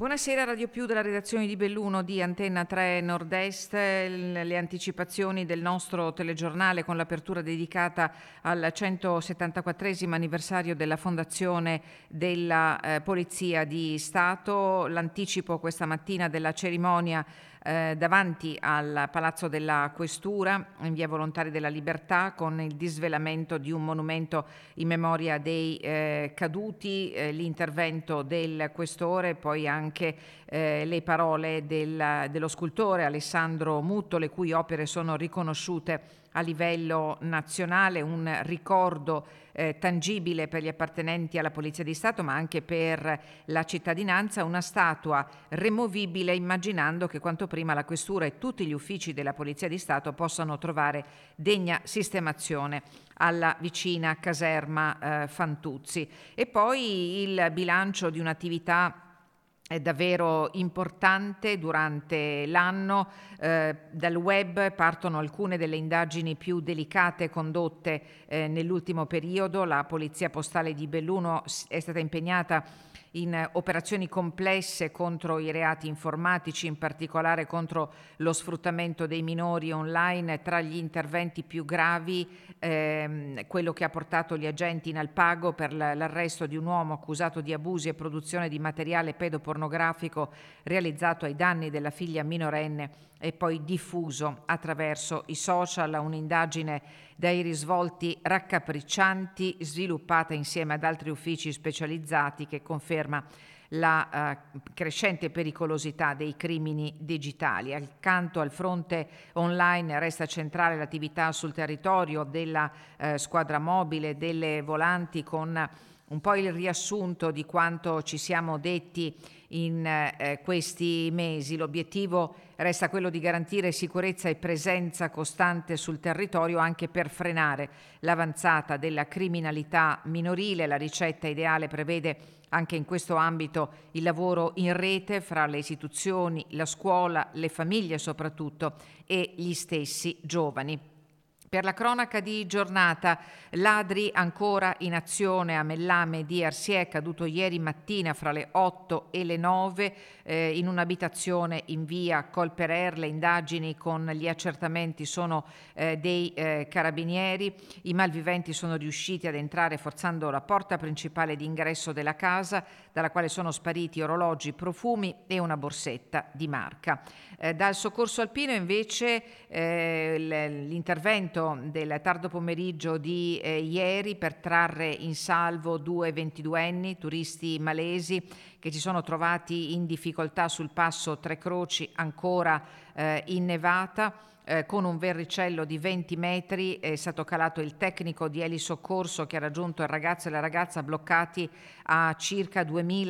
Buonasera, Radio Più della redazione di Belluno di Antenna 3 Nord-Est, le anticipazioni del nostro telegiornale con l'apertura dedicata al 174esimo anniversario della fondazione della Polizia di Stato, l'anticipo questa mattina della cerimonia davanti al Palazzo della Questura in via Volontari della Libertà con il disvelamento di un monumento in memoria dei caduti, l'intervento del questore, poi anche le parole dello scultore Alessandro Mutto, le cui opere sono riconosciute a livello nazionale, un ricordo tangibile per gli appartenenti alla Polizia di Stato ma anche per la cittadinanza, una statua removibile immaginando che quanto prima la Questura e tutti gli uffici della Polizia di Stato possano trovare degna sistemazione alla vicina caserma Fantuzzi. E poi il bilancio di un'attività è davvero importante durante l'anno. Dal web partono alcune delle indagini più delicate condotte nell'ultimo periodo. La Polizia Postale di Belluno è stata impegnata in operazioni complesse contro i reati informatici, in particolare contro lo sfruttamento dei minori online. Tra gli interventi più gravi quello che ha portato gli agenti in Alpago per l'arresto di un uomo accusato di abusi e produzione di materiale pedopornografico realizzato ai danni della figlia minorenne e poi diffuso attraverso i social, un'indagine dai risvolti raccapriccianti sviluppata insieme ad altri uffici specializzati che conferma la crescente pericolosità dei crimini digitali. Accanto al fronte online resta centrale l'attività sul territorio della squadra mobile, delle volanti, con un po' il riassunto di quanto ci siamo detti in questi mesi. L'obiettivo resta quello di garantire sicurezza e presenza costante sul territorio anche per frenare l'avanzata della criminalità minorile. La ricetta ideale prevede anche in questo ambito il lavoro in rete fra le istituzioni, la scuola, le famiglie soprattutto e gli stessi giovani. Per la cronaca di giornata, ladri ancora in azione a Mellame di Arsie, caduto ieri mattina fra le 8 e le 9 in un'abitazione in via Colperer. Le indagini con gli accertamenti sono dei carabinieri. I malviventi sono riusciti ad entrare forzando la porta principale d'ingresso della casa, dalla quale sono spariti orologi, profumi e una borsetta di marca. Dal soccorso alpino invece l'intervento del tardo pomeriggio di ieri per trarre in salvo 2 ventiduenni turisti malesi che si sono trovati in difficoltà sul passo Tre Croci ancora innevata. Con un verricello di 20 metri è stato calato il tecnico di elisoccorso che ha raggiunto il ragazzo e la ragazza bloccati a circa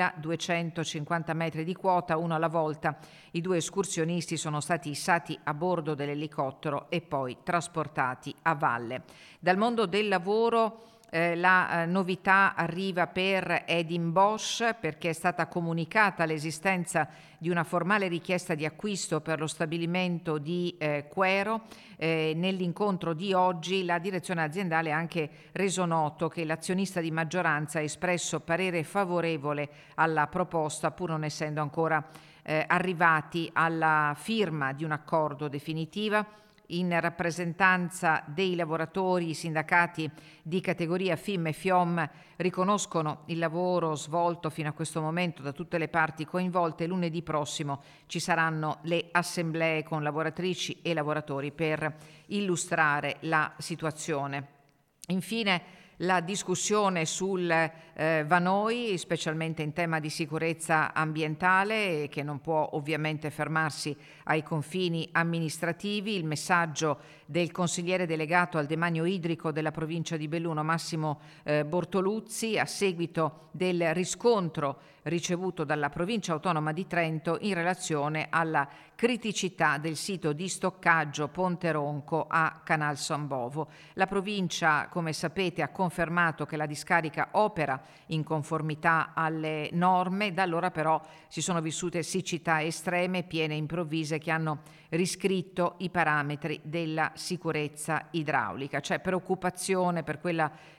2250 metri di quota, uno alla volta. I 2 escursionisti sono stati issati a bordo dell'elicottero e poi trasportati a valle. Dal mondo del lavoro la novità arriva per Edin Bosch perché è stata comunicata l'esistenza di una formale richiesta di acquisto per lo stabilimento di Quero. Nell'incontro di oggi la direzione aziendale ha anche reso noto che l'azionista di maggioranza ha espresso parere favorevole alla proposta pur non essendo ancora arrivati alla firma di un accordo definitiva. In rappresentanza dei lavoratori, i sindacati di categoria FIM e FIOM riconoscono il lavoro svolto fino a questo momento da tutte le parti coinvolte. Lunedì prossimo ci saranno le assemblee con lavoratrici e lavoratori per illustrare la situazione. Infine, la discussione sul Vanoi, specialmente in tema di sicurezza ambientale, che non può ovviamente fermarsi ai confini amministrativi. Il messaggio del consigliere delegato al demanio idrico della provincia di Belluno, Massimo Bortoluzzi, a seguito del riscontro ricevuto dalla provincia autonoma di Trento in relazione alla criticità del sito di stoccaggio Ponte Ronco a Canal San Bovo. La provincia, come sapete, ha confermato che la discarica opera in conformità alle norme. Da allora però si sono vissute siccità estreme, piene improvvise, che hanno riscritto i parametri della sicurezza idraulica. C'è preoccupazione per quella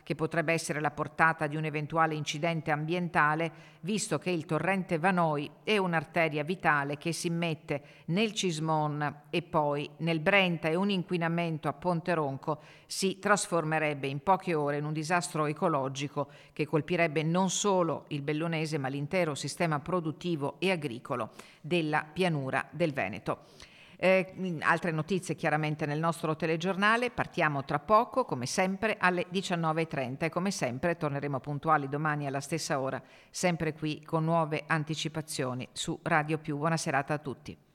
che potrebbe essere la portata di un eventuale incidente ambientale, visto che il torrente Vanoi è un'arteria vitale che si immette nel Cismon e poi nel Brenta, e un inquinamento a Ponte Ronco si trasformerebbe in poche ore in un disastro ecologico che colpirebbe non solo il bellunese ma l'intero sistema produttivo e agricolo della pianura del Veneto. Altre notizie chiaramente nel nostro telegiornale. Partiamo tra poco, come sempre, alle 19:30 e come sempre torneremo puntuali domani alla stessa ora, sempre qui con nuove anticipazioni su Radio Più. Buona serata a tutti.